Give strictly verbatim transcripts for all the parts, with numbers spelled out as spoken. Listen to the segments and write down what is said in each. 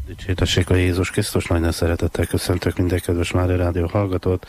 Dicsértessék a Jézus Krisztus, nagyon szeretettel köszöntök minden kedves Mária Rádió hallgatót.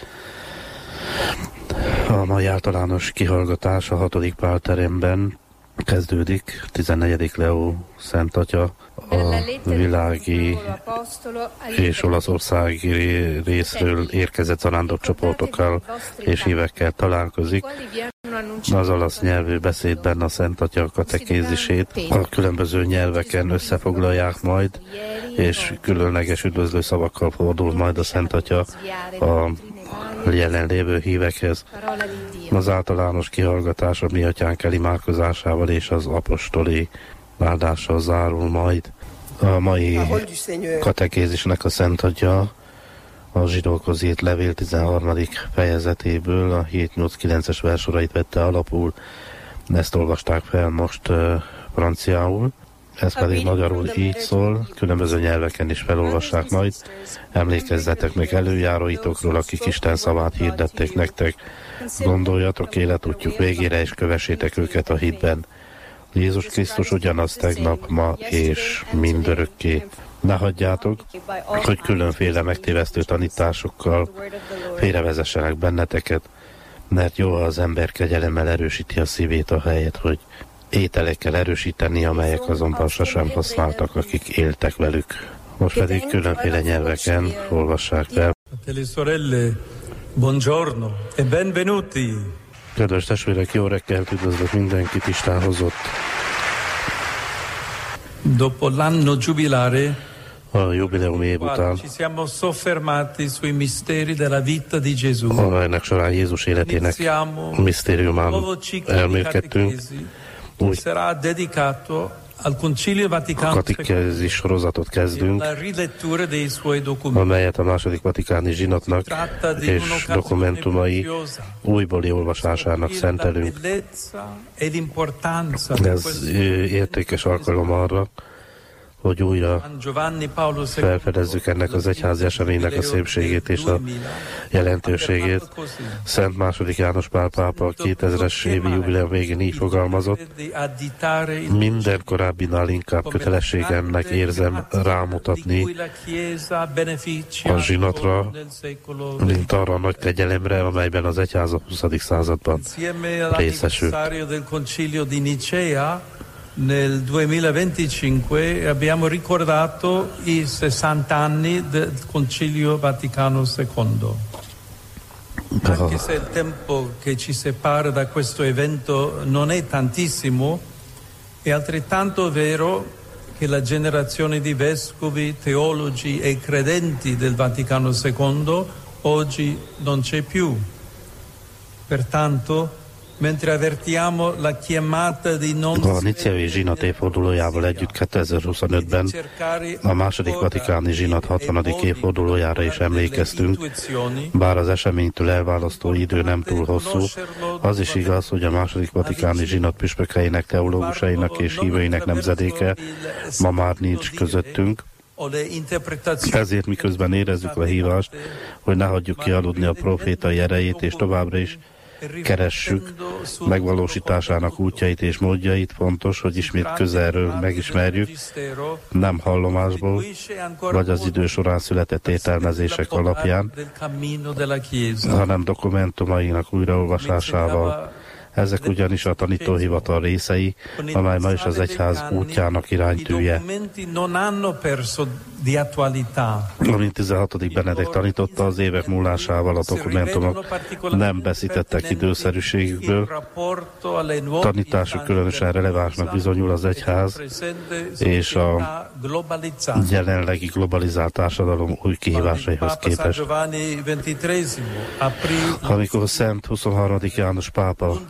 A mai általános kihallgatás a hatodik Pál teremben kezdődik. tizennegyedik Leó Szent Atya a világi és olaszországi részről érkezett zarándokcsoportokkal és hívekkel találkozik. Az olasz nyelvű beszédben a Szent Atya katekézisét a különböző nyelveken összefoglalják majd, és különleges üdvözlő szavakkal fordul majd a Szent Atya a jelenlévő hívekhez. Az általános kihallgatás a mi atyánk elimádkozásával és az apostoli áldással zárul majd. A mai katekézisnek a Szent Atya a Zsidókhoz írt levél tizenharmadik fejezetéből a hét nyolc kilences versorait vette alapul. Ezt olvasták fel most uh, franciául. Ez pedig magyarul így szól, különböző nyelveken is felolvassák majd. Emlékezzetek meg előjáróitokról, akik Isten szavát hirdették nektek. Gondoljatok életútjuk végére, és kövessétek őket a hitben. Jézus Krisztus ugyanaz tegnap, ma és mindörökké. Ne hagyjátok, hogy különféle megtévesztő tanításokkal félrevezessenek benneteket, mert jó, ha az ember kegyelemmel erősíti a szívét a helyet, hogy ételekkel erősíteni, amelyek azonban sosem használtak, akik éltek velük. Most pedig különféle nyelveken olvassák fel. Buongiorno e benvenuti. Kedves testvérek, jó reggelt, üdvözlök mindenkit, Isten hozott. Dopo l'anno giubilare, a jubileum év után, ci siamo soffermati sui misteri della vita di Gesù. Ennek során Jézus életének misztériumán elmélkedtünk. Úgy sarà dedicato al Concilio Vaticano katekézis sorozatot kezdünk, amelyet a második vatikáni zsinatnak és dokumentumai újbóli olvasásának szentelünk. Ez értékes alkalom arra, hogy újra felfedezzük ennek az egyházi eseménynek a szépségét és a jelentőségét. Szent második János Pál pápa a kétezres évi jubileum végén így fogalmazott: minden korábbinál inkább kötelességemnek érzem rámutatni a zsinatra, mint arra a nagy kegyelemre, amelyben az egyház a huszadik században részesült. Nel duemilaventicinque abbiamo ricordato i sessanta anni del Concilio Vaticano secondo. Anche se il tempo che ci separa da questo evento non è tantissimo, è altrettanto vero che la generazione di vescovi, teologi e credenti del Vaticano secondo oggi non c'è più. Pertanto, mentre avvertiamo la chiamata di non a nicei zsinat évfordulójával együtt kétezer-huszonötben a második vatikáni zsinat hatvanadik évfordulójára is emlékeztünk, bár az eseménytől elválasztó idő nem túl hosszú. Az is igaz, hogy a második vatikáni zsinat püspökeinek, teológusainak és hívőinek nemzedéke ma már nincs közöttünk. Ezért miközben érezzük a hívást, hogy ne hagyjuk kialudni a profétai erejét, és továbbra is keressük megvalósításának útjait és módjait, fontos, hogy ismét közelről megismerjük, nem hallomásból, vagy az idő során született értelmezések alapján, hanem dokumentumainak újraolvasásával. Ezek ugyanis a tanítóhivatal részei, amely ma is az egyház útjának iránytűje. Amint tizenhatodik Benedek tanította, az évek múlásával a dokumentumok nem veszítettek időszerűségükből. Tanításuk különösen relevánsnak bizonyul az egyház és a jelenlegi globalizált társadalom új kihívásaihoz képest. Amikor Szent huszonharmadik János pápa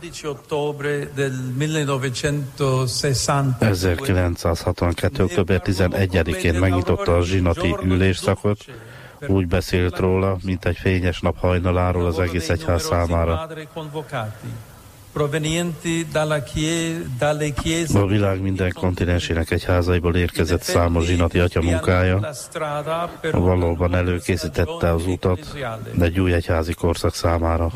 ezerkilencszázhatvankettő október tizenegyedikén megnyitotta a zsinati ülésszakot, úgy beszélt róla, mint egy fényes nap hajnaláról az egész egyház számára. A világ minden kontinensének egyházaiból érkezett számos zsinati atya munkája valóban előkészítette az utat egy új egyházi korszak számára.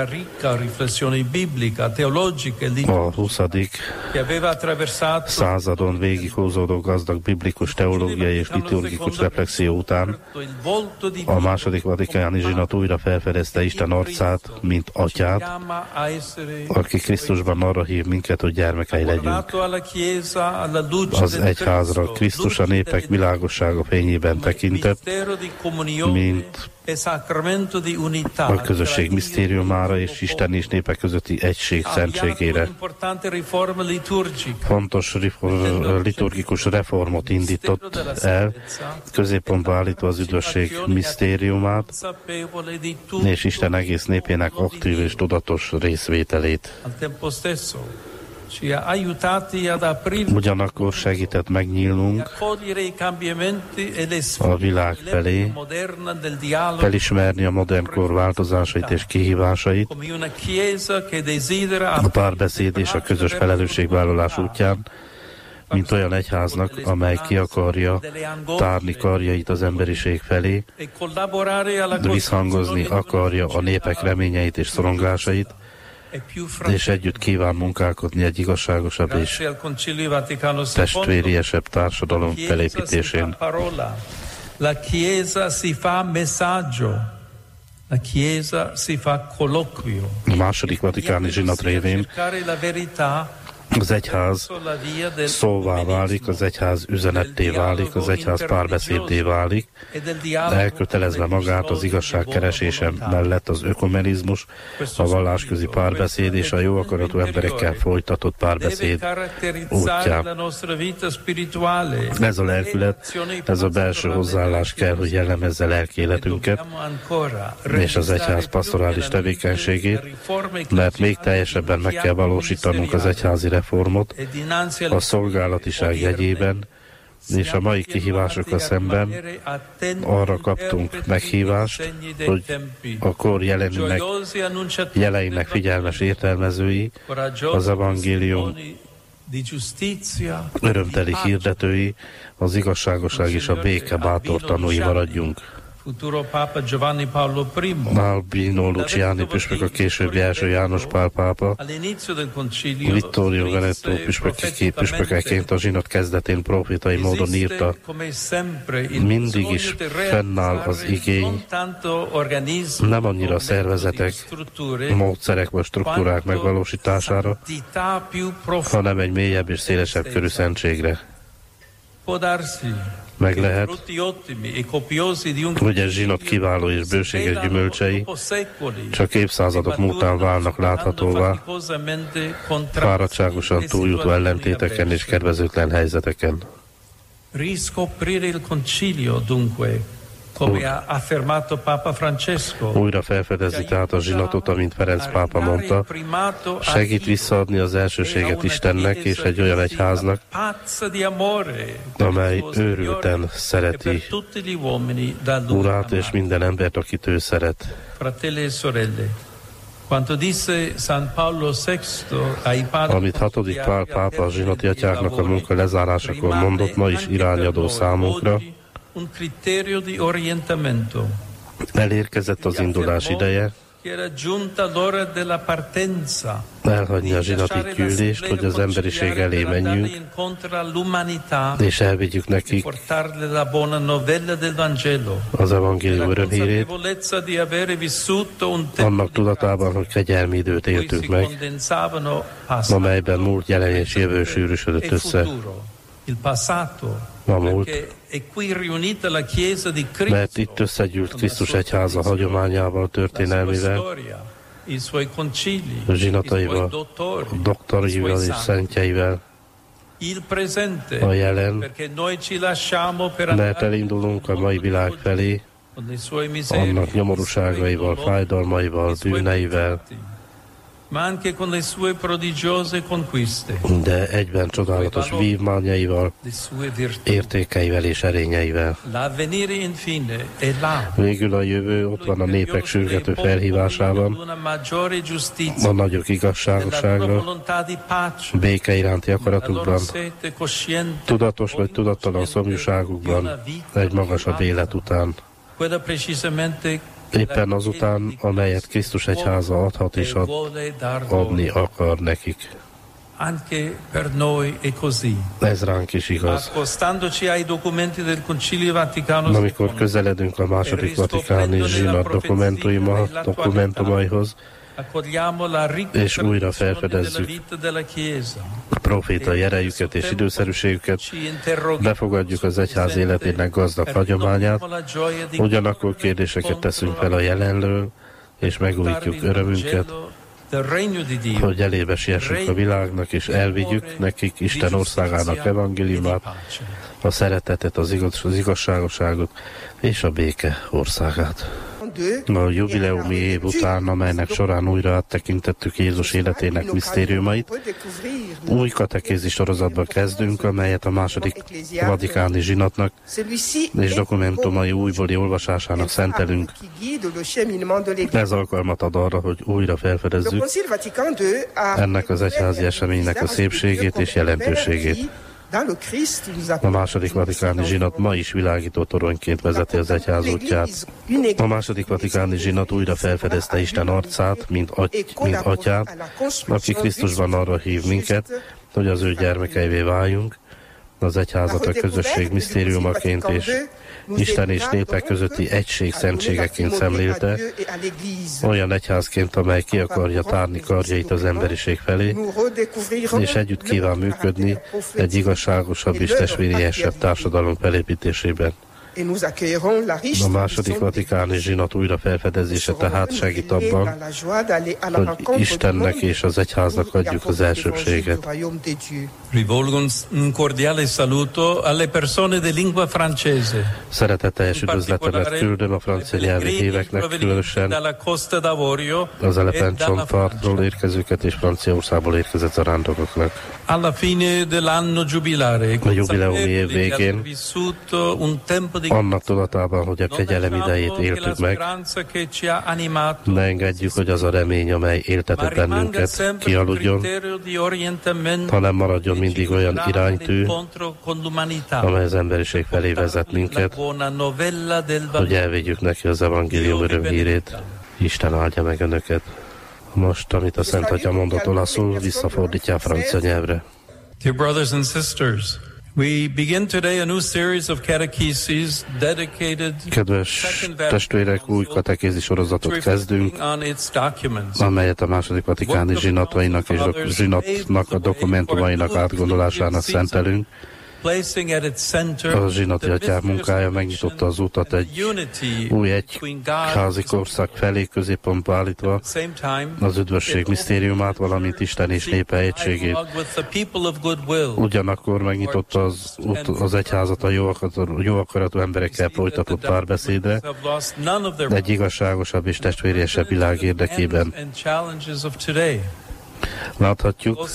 A huszadik századon végighúzódó gazdag biblikus, teológiai és liturgikus reflexió után a második vatikáni zsinat újra felfedezte Isten arcát, mint atyát, aki Krisztusban arra hív minket, hogy gyermekei legyünk. Az egyházra Krisztus a népek világossága fényében tekintett, mint a közösség misztériumára és Isten és népek közötti egység szentségére. Fontos liturgikus reformot indított el, középpontba állítva az üdvösség misztériumát, és Isten egész népének aktív és tudatos részvételét. Ugyanakkor segített megnyílnunk a világ felé, felismerni a modern kor változásait és kihívásait, a párbeszéd és a közös felelősségvállalás útján, mint olyan egyháznak, amely ki akarja tárni karjait az emberiség felé, visszhangozni akarja a népek reményeit és szorongásait, és együtt kíván munkálkodni egy igazságosabb és testvériesebb társadalom felépítésén. La Chiesa si fa messaggio, la Chiesa si fa colloquio. A második vatikáni zsinat révén az egyház szóvá válik, az egyház üzenetté válik, az egyház párbeszéddé válik, elkötelezve magát az igazság keresése mellett az ökumenizmus, a vallásközi párbeszéd és a jó akaratú emberekkel folytatott párbeszéd útján. Ez a lelkület, ez a belső hozzáállás kell, hogy jellemezze lelki életünket és az egyház pastorális tevékenységét, mert még teljesebben meg kell valósítanunk az egyházi reformot a szolgálatiság jegyében, és a mai kihívásokkal szemben arra kaptunk meghívást, hogy a kor jelennek, jeleinek figyelmes értelmezői, az evangélium örömteli hirdetői, az igazságosság és a béke bátor tanúi maradjunk. Albino Luciani püspök, a későbbi első János Pál pápa, Vittorio Veneto püspökeként a zsinat kezdetén profétai módon írta: mindig is fennáll az igény, nem annyira a szervezetek, módszerek vagy struktúrák megvalósítására, hanem egy mélyebb és szélesebb körű szentségre. Meg lehet, hogy ez zsinat kiváló és bőséges gyümölcsei csak évszázadok múltán válnak láthatóvá, fáradtságosan túljutó ellentéteken és kedvezőtlen helyzeteken. Újra felfedezni tehát a zsinatot, amint Ferenc pápa mondta, segít visszaadni az elsőséget Istennek és egy olyan egyháznak, amely őrülten szereti Urát és minden embert, akit ő szeret. Amit hatodik Pál pápa a zsinati atyáknak a munka lezárásakor mondott, ma is irányadó számunkra. Elérkezett az indulás ideje, elhagyni a zsinati küldést, hogy az emberiség elé menjünk, és elvigyük nekik az evangélium örömhírét, annak tudatában, hogy kegyelmi időt éltünk meg, amelyben múlt, jelen és jövő sűrűsödött össze. A múlt, mert itt összegyűlt Krisztus egyháza hagyományával, történelmivel, zsinataival, doktorival és szentjeivel, a jelen, mert elindulunk a mai világ felé, annak nyomorúságaival, fájdalmaival, bűneivel, de egyben csodálatos vívmányaival, értékeivel és erényeivel. Végül a jövő ott van a népek sürgető felhívásában, a nagyok igazságosságra, béke iránti akaratukban, tudatos vagy tudattalan szomjúságukban, egy magasabb élet után. Éppen azután, amelyet Krisztus egyháza adhat és ad, adni akar nekik. Ez ránk is igaz. Amikor közeledünk a második vatikáni zsinat dokumentumaihoz, és újra felfedezzük profétai erejüket és időszerűségüket, befogadjuk az egyház életének gazdag hagyományát, ugyanakkor kérdéseket teszünk fel a jelenről, és megújítjuk örömünket, hogy elébe siessünk a világnak, és elvigyük nekik Isten országának evangéliumát, a szeretetet, az, igaz, az igazságosságot és a béke országát. A jubileumi év után, amelynek során újra áttekintettük Jézus életének misztériumait, új katekézis sorozatba kezdünk, amelyet a második vatikáni zsinatnak és dokumentumai újbóli olvasásának szentelünk. Ez alkalmat ad arra, hogy újra felfedezzük ennek az egyházi eseménynek a szépségét és jelentőségét. A második vatikáni zsinat ma is világító toronyként vezeti az egyház útját. A második vatikáni zsinat újra felfedezte Isten arcát, mint, aty, mint atyát, aki Krisztusban arra hív minket, hogy az ő gyermekeivé váljunk, az egyházat a közösség misztériumaként és Isten és népek közötti egység szentségeként szemlélte, olyan egyházként, amely ki akarja tárni karjait az emberiség felé, és együtt kíván működni egy igazságosabb és testvériesebb társadalom felépítésében. A második vatikáni zsinat újra felfedezése tehát segít abban, hogy Istennek és az egyháznak adjuk az elsőbséget. Szeretetteljes üdvözletemet küldöm a francia nyelvi híveknek, különösen az Elephant-csontpartról érkezőket és Franciaországból érkezett zarándokoknak. A jubileumi év végén, annak tudatában, hogy a kegyelem idejét éltük meg, ne engedjük, hogy az a remény, amely éltetett bennünket, kialudjon, hanem maradjon mindig olyan iránytű, amely az emberiség felé vezet minket, hogy elvigyük neki az evangélium örömhírét. Isten áldja meg önöket. Most, amit a Szent Atya mondott olaszul, visszafordítja a francia nyelvre. Dear brothers and sisters, we begin today a new series of catecheses dedicated Kedves testvérek, új katekézi sorozatot kezdünk, amelyet a második vatikáni zsinatainak és a zsinatnak a dokumentumainak átgondolásának szentelünk. A zsinati atyák munkája megnyitotta az utat egy új egyházi korszak felé, középpontba állítva az üdvösség misztériumát, valamint Isten és népe egységét. Ugyanakkor megnyitotta az, az egyházat a jó akaratú, jó akaratú emberekkel folytatott párbeszédre, egy igazságosabb és testvériesebb világ érdekében. Láthatjuk,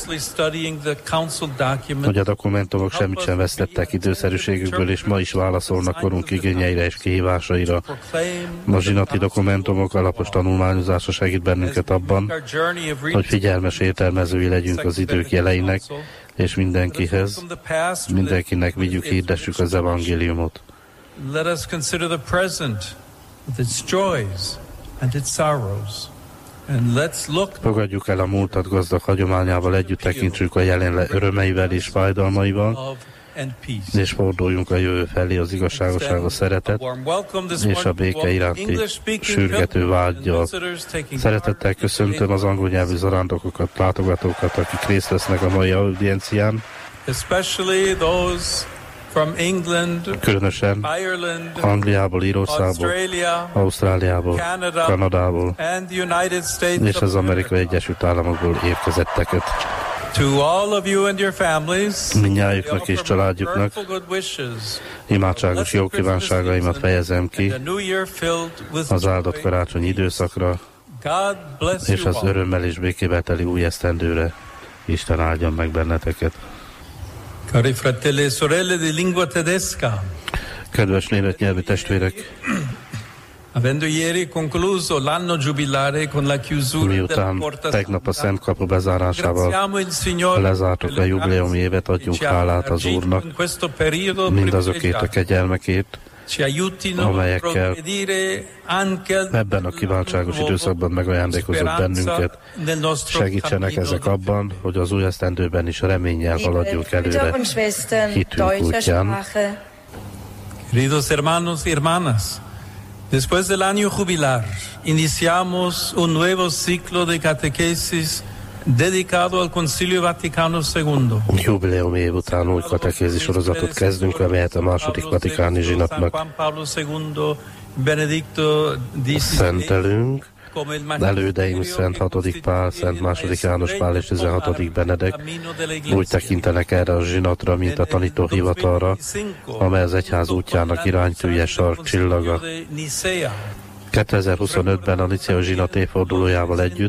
hogy a dokumentumok semmit sem vesztettek időszerűségükből, és ma is válaszolnak korunk igényeire és kihívásaira. A zsinati dokumentumok alapos tanulmányozása segít bennünket abban, hogy figyelmes értelmezői legyünk az idők jeleinek, és mindenkihez, mindenkinek vigyük, hirdessük az evangéliumot. Let us consider the present with its joys and its sorrows. Fogadjuk el a múltat gazdag hagyományával, együtt tekintsük a jelen örömeivel és fájdalmaival, és forduljunk a jövő felé az igazságosság, a szeretet és a béke iránti sürgető vággyal. Szeretettel köszöntöm az angol nyelvű zarándokokat, látogatókat, akik részt vesznek a mai audiencián, From England, különösen Angliából, Írországból, Ausztráliából, Canada, Kanadából és az Amerikai Egyesült Államokból érkezetteket. Mindnyájuknak és családjuknak imádságos jó kívánságaimat fejezem ki az áldott karácsonyi időszakra, és az örömmel és békével teli új esztendőre. Isten áldjon meg benneteket. Cari fratelli e sorelle di lingua tedesca. Kedves német nyelvű testvérek! Avendo ieri concluso l'anno giubilare con la chiusura Miután della porta tegnap a Szent Kapu bezárásával lezártuk a jubileumi évet, adjunk hálát az Úrnak mindazokért a kegyelmekért, amelyekkel ebben a kiváltságos időszakban megajándékozott bennünket. Segítsenek ezek abban, hogy az új esztendőben is reménnyel haladjunk előre hitünk útján. Queridos hermanos y hermanas, después del año jubilar, iniciamos un nuevo ciclo de catequesis dedicado al Concilio Vaticano segundo. Jubileum év után új katekézi sorozatot kezdünk, amelyet a második vatikáni zsinatnak szentelünk. Elődeim Szent hatodik Pál, Szent második János Pál és tizenhatodik Benedek úgy tekintenek erre a zsinatra, mint a tanítóhivatalra, amely az egyház útjának iránytűje, sarkcsillaga. kétezer-huszonötben a Nicea zsinat évfordulójával együtt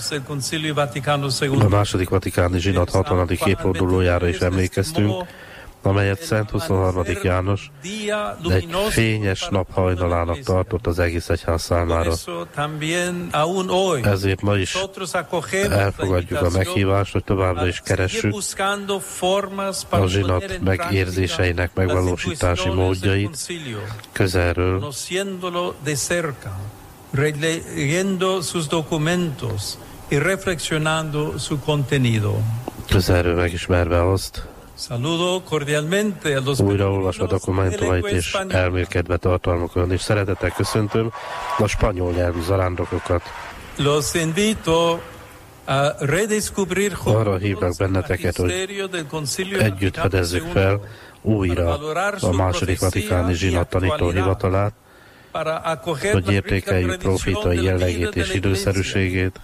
a második vatikáni zsinat hatvanadik évfordulójára is emlékeztünk, amelyet Szent huszonharmadik János egy fényes nap hajnalának tartott az egész egyház számára. Ezért ma is elfogadjuk a meghívást, hogy továbbra is keressük a zsinat megérzéseinek megvalósítási módjait közelről, közelről megismerve azt, újraolvasva dokumentumait és elmélkedve tartalmakat, és szeretettel köszöntöm a spanyol nyelvű zarándokokat. Arra hívnak benneteket, hogy együtt fedezzük fel újra a második vatikáni zsinat tanítóhivatalát, hogy értékeljük profétai jellegét és időszerűségét,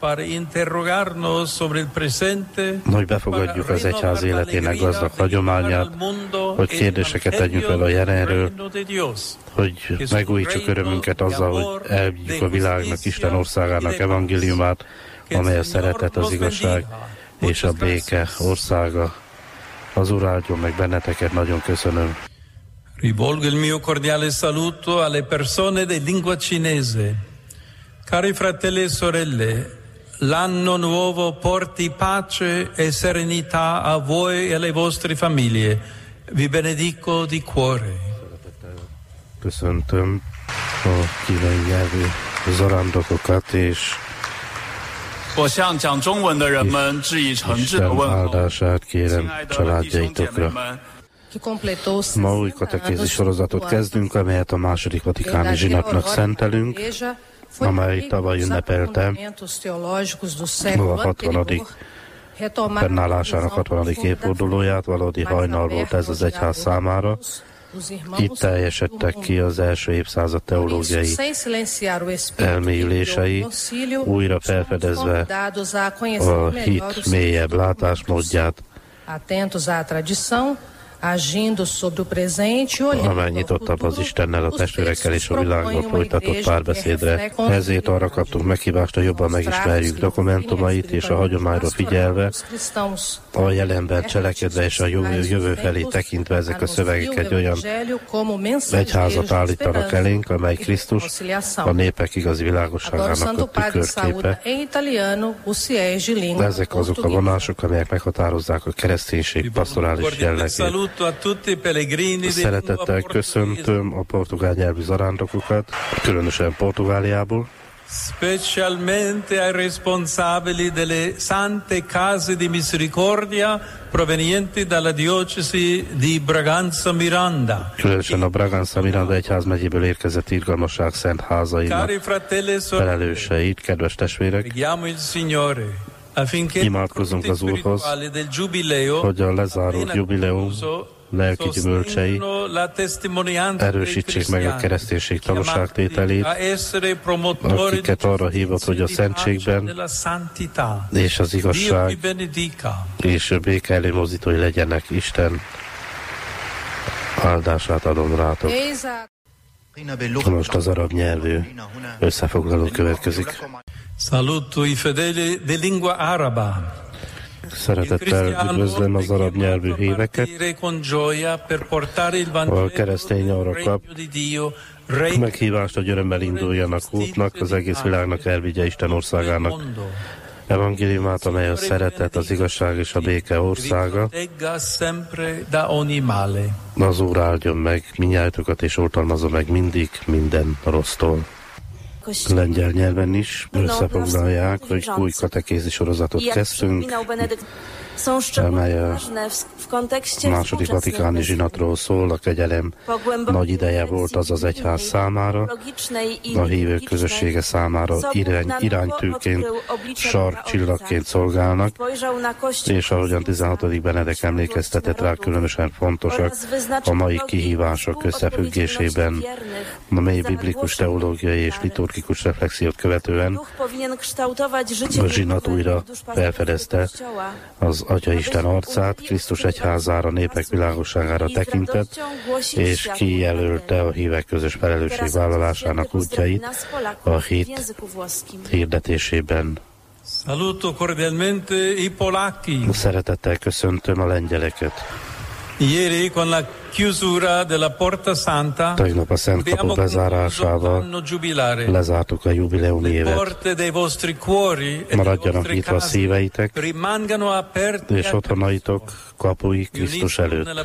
hogy befogadjuk az egyház életének gazdag hagyományát, hogy kérdéseket tegyünk fel a jelenről, hogy megújítsuk örömünket azzal, hogy elvigyük a világnak, Isten országának evangéliumát, amely a szeretet, az igazság és a béke országa. Az Úr áldjon meg benneteket, nagyon köszönöm. Rivolgo il mio cordiale saluto alle persone di lingua cinese. Cari fratelli e sorelle, l'anno nuovo porti pace e serenità a voi e alle vostre famiglie. Vi benedico di cuore. Köszöntöm a kínai nyelvű zarándokokat, és Isten áldását kérem családjaitokra. Ma új katekézi sorozatot kezdünk, amelyet a második vatikáni zsinatnak szentelünk, amely tavaly ünnepelte a hatvanadik fennállásának hatvanadik évfordulóját. Valódi hajnal volt ez az egyház számára. Itt teljesedtek ki az első évszázad teológiai elmélyülései, újra felfedezve a hit mélyebb látásmódját, amely nyitottabb az Istennel, a testvérekkel és a világgal folytatott párbeszédre. Ezért arra kaptunk meghívást, hogy jobban megismerjük dokumentumait, és a hagyományra figyelve, a jelenben cselekedve és a jövő, jövő felé tekintve ezek a szövegek egy olyan egyházat állítanak elénk, amely Krisztus, a népek igazi világosságának a tükörképe. Ezek azok a vonások, amelyek meghatározzák a kereszténység pastorális jellegét. Szeretettel köszöntöm a portugál nyelvű zarándokokat, különösen Portugáliából. Specialmente ai responsabili delle Sante Case di Misericordia provenienti dalla diocesi di Braganza Miranda. Különösen a Braganza Miranda egyházmegyéből érkezett irgalmasság szent házainak felelőseit, kedves testvérek. Imádkozzunk az Úrhoz, hogy a lezárult jubileum lelki gyümölcsei erősítsék meg a kereszténység tanúságtételét, akiket arra hívott, hogy a szentségben és az igazság és a béke előmozdítói legyenek. Isten áldását adom rátok. Most az arab nyelvű összefoglaló következik. Saluto i fedeli di lingua araba. Szeretettel üdvözlöm az arab nyelvű híveket. A keresztény arra kap meghívást, hogy örömmel induljanak útnak, az egész világnak elvigye Isten országának evangéliumát, amely a szeretet, az igazság és a béke országa. Az Úr áldjon meg mindnyájatokat, és oltalmazza meg mindig minden rossztól. Lengyel nyelven is összefoglalják, hogy új katekézi sorozatot kezdtünk, amely a második vatikáni zsinatról szól. A kegyelem nagy ideje volt az az egyház számára, a hívők közössége számára irány, iránytűként, sarkcsillagként szolgálnak, és ahogyan tizenhatodik Benedek emlékeztetett rá, különösen fontosak a mai kihívások összefüggésében, a mély biblikus teológiai és liturgikus reflexiót követően a zsinat újra felfedezte az Atya Isten arcát, Krisztus egyházára, népek világosságára tekintett, és kijelölte a hívek közös felelősségvállalásának útjait a hit hirdetésében. Saluto cordialmente i polacchi. Szeretettel köszöntöm a lengyeleket. Ieri con la chiusura della Porta Santa Tegnap a Szent Kapuk bezárásával lezártuk a jubileumi évet. Maradjanak nyitva a szíveitek, és otthonaitok kapui Krisztus előtt.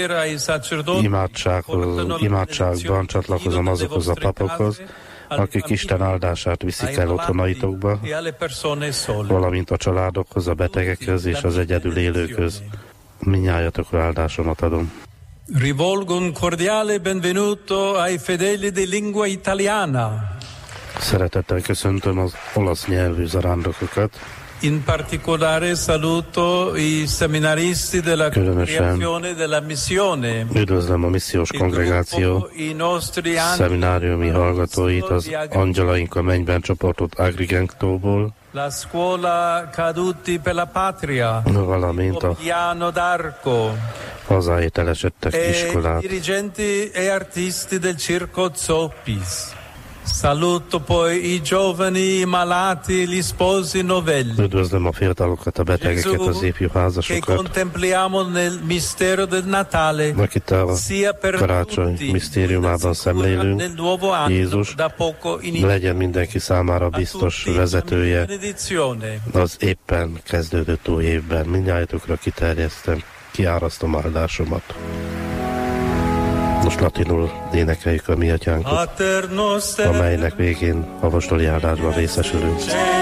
Imádságban csatlakozom azokhoz a papokhoz, akik Isten áldását viszik el otthonaitokba, valamint a családokhoz, a betegekhez és az egyedül élőkhöz. Mindnyájatokra áldásomat adom. Rivolgo un cordiale benvenuto ai fedeli di lingua italiana. Szeretettel köszöntöm az olasz nyelvű zarándokokat. In particolare saluto i seminaristi della congregazione della missione. Üdvözlöm a missziós kongregáció szemináriumi hallgatóit, az Angyalaink a mennyben csoportot Agrigentóból, La scuola Caduti per la Patria, valamint a hazáért elesettek iskolát. Dirigenti e artisti del Circo Zoppis. Saluto poi i giovani, i malati, gli sposi novelli. Üdvözlöm a fiatalokat, a betegeket, az ifjú házasokat, contempliamo nel mistero del Natale, akit a karácsony misztériumában szemlélünk. Jézus legyen mindenki számára biztos vezetője az éppen kezdődött új évben. Mindnyájatokra kiterjesztem, kiárasztom áldásomat. Most latinul énekeljük a mi atyánkat, amelynek végén apostoli áldásban részesülünk.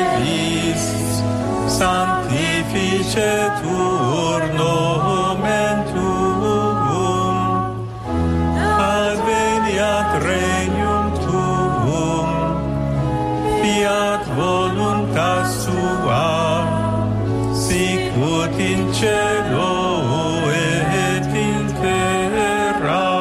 Sanctificetur nomen tuum, adveniat regnum tuum, fiat voluntas sua, sicut in cielo et in terra.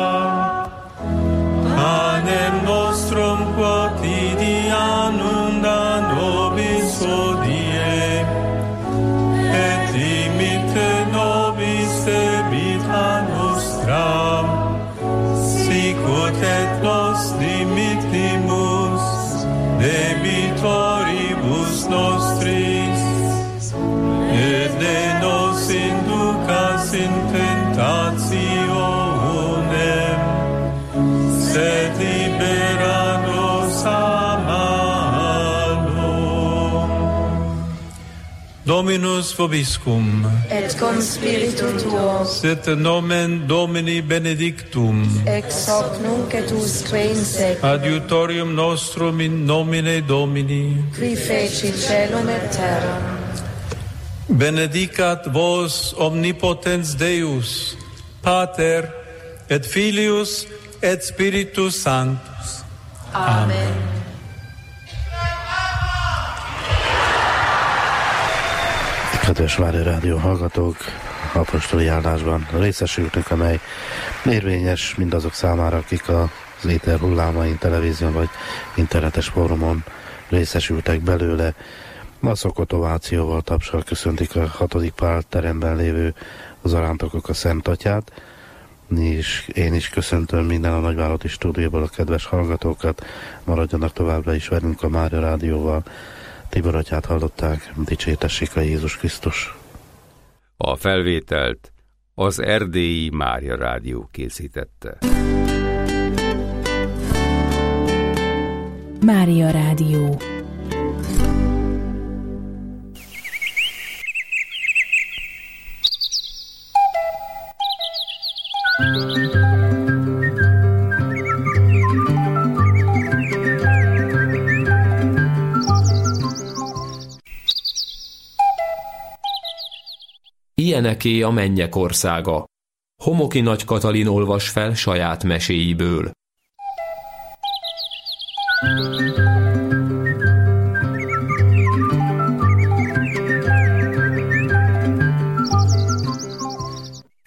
Panem nostrum quotidianum da nobis hodie, et dimitte nobis debita nostra, sicut et nos dimittimus debitoribus nostris, et ne nos inducas in tentationem, sed libera nos a malo. Dominus vobiscum. Et cum spiritu tuo. Sit nomen Domini benedictum. Ex hoc nunc et usque in seculum. Adiutorium nostrum in nomine Domini. Qui feci celum et terram. Benedicat vos omnipotens Deus, Pater et Filius et Spiritus Sanctus. Amen. Kedves Mária Rádió hallgatók, apostoli áldásban részesültünk, amely érvényes mindazok számára, akik az éter hullámain, televízión vagy internetes fórumon részesültek belőle. A szokott ovációval, tapsal köszöntik a hatodik Pál teremben lévő zarándokok a Szent Atyát, és én is köszöntöm minden a nagyvállalati stúdióból a kedves hallgatókat, maradjanak továbbra is velünk a Mária Rádióval. Tibor atyát hallották, dicsértessék a Jézus Krisztus. A felvételt az Erdélyi Mária Rádió készítette. Mária Rádió. Ilyeneké a mennyek országa. Homoki Nagy Katalin olvas fel saját meséiből.